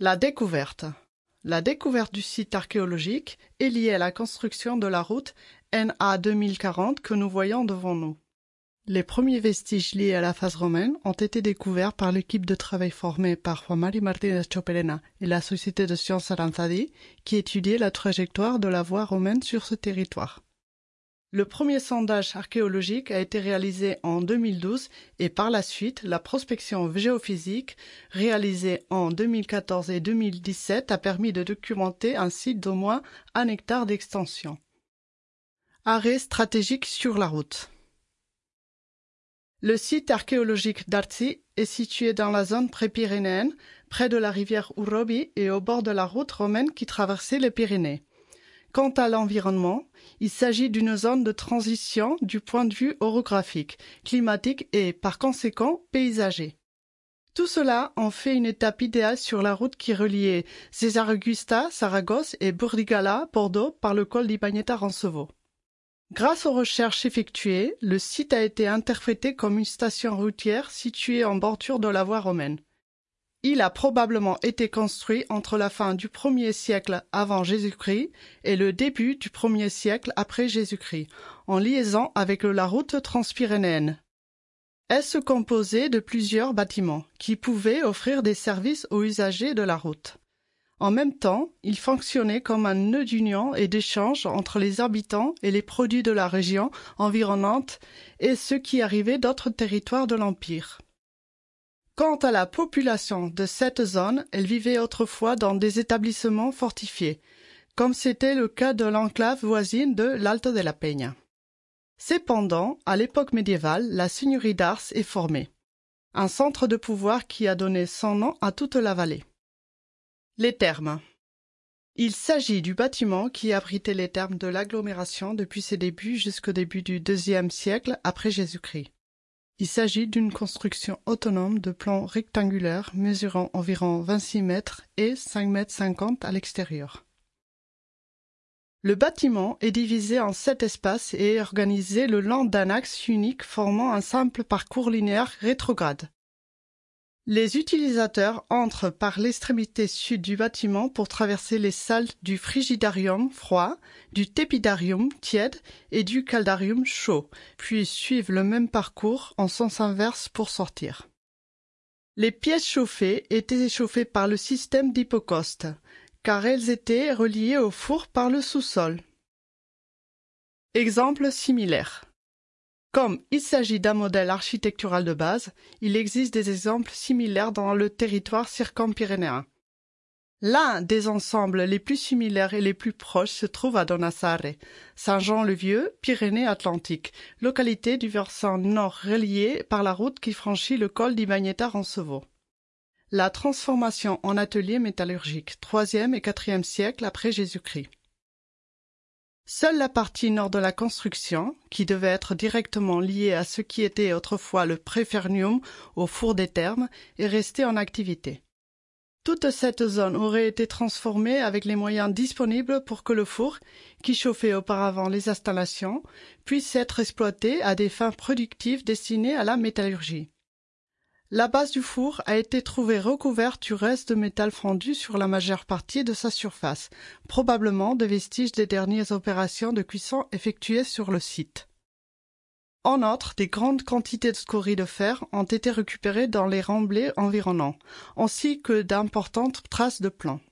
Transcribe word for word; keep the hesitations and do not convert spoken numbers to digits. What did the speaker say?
La découverte. La découverte du site archéologique est liée à la construction de la route N A deux mille quarante que nous voyons devant nous. Les premiers vestiges liés à la phase romaine ont été découverts par l'équipe de travail formée par Juan Mari Martínez Choperena et la Société de sciences Aranzadi, qui étudiait la trajectoire de la voie romaine sur ce territoire. Le premier sondage archéologique a été réalisé en deux mille douze et par la suite, la prospection géophysique réalisée en deux mille quatorze et deux mille dix-sept a permis de documenter un site d'au moins un hectare d'extension. Arrêt stratégique sur la route. Le site archéologique d'Artzi est situé dans la zone pré-pyrénéenne, près de la rivière Urrobi et au bord de la route romaine qui traversait les Pyrénées. Quant à l'environnement, il s'agit d'une zone de transition du point de vue orographique, climatique et, par conséquent, paysager. Tout cela en fait une étape idéale sur la route qui reliait César Augusta, Saragosse et Burdigala, Bordeaux, par le col d'Ibañeta-Roncevaux. Grâce aux recherches effectuées, le site a été interprété comme une station routière située en bordure de la voie romaine. Il a probablement été construit entre la fin du premier siècle avant Jésus-Christ et le début du premier siècle après Jésus-Christ, en liaison avec la route transpyrénéenne. Elle se composait de plusieurs bâtiments qui pouvaient offrir des services aux usagers de la route. En même temps, il fonctionnait comme un nœud d'union et d'échange entre les habitants et les produits de la région environnante et ceux qui arrivaient d'autres territoires de l'Empire. Quant à la population de cette zone, elle vivait autrefois dans des établissements fortifiés, comme c'était le cas de l'enclave voisine de l'Alto de la Peña. Cependant, à l'époque médiévale, la seigneurie d'Ars est formée, un centre de pouvoir qui a donné son nom à toute la vallée. Les thermes. Il s'agit du bâtiment qui abritait les thermes de l'agglomération depuis ses débuts jusqu'au début du deuxième siècle après Jésus-Christ. Il s'agit d'une construction autonome de plan rectangulaire mesurant environ vingt-six mètres et cinq mètres cinquante à l'extérieur. Le bâtiment est divisé en sept espaces et est organisé le long d'un axe unique formant un simple parcours linéaire rétrograde. Les utilisateurs entrent par l'extrémité sud du bâtiment pour traverser les salles du frigidarium froid, du tepidarium tiède et du caldarium chaud, puis suivent le même parcours en sens inverse pour sortir. Les pièces chauffées étaient chauffées par le système d'hypocauste, car elles étaient reliées au four par le sous-sol. Exemple similaire. Comme il s'agit d'un modèle architectural de base, il existe des exemples similaires dans le territoire circumpyrénéen. L'un des ensembles les plus similaires et les plus proches se trouve à Donasare, Saint-Jean-le-Vieux, Pyrénées-Atlantiques, localité du versant nord reliée par la route qui franchit le col d'Ibañeta-Roncevaux. La transformation en atelier métallurgique, troisième et quatrième siècle après Jésus-Christ. Seule la partie nord de la construction, qui devait être directement liée à ce qui était autrefois le préfernium au four des thermes, est restée en activité. Toute cette zone aurait été transformée avec les moyens disponibles pour que le four, qui chauffait auparavant les installations, puisse être exploité à des fins productives destinées à la métallurgie. La base du four a été trouvée recouverte du reste de métal fondu sur la majeure partie de sa surface, probablement des vestiges des dernières opérations de cuisson effectuées sur le site. En outre, des grandes quantités de scories de fer ont été récupérées dans les remblais environnants, ainsi que d'importantes traces de plomb.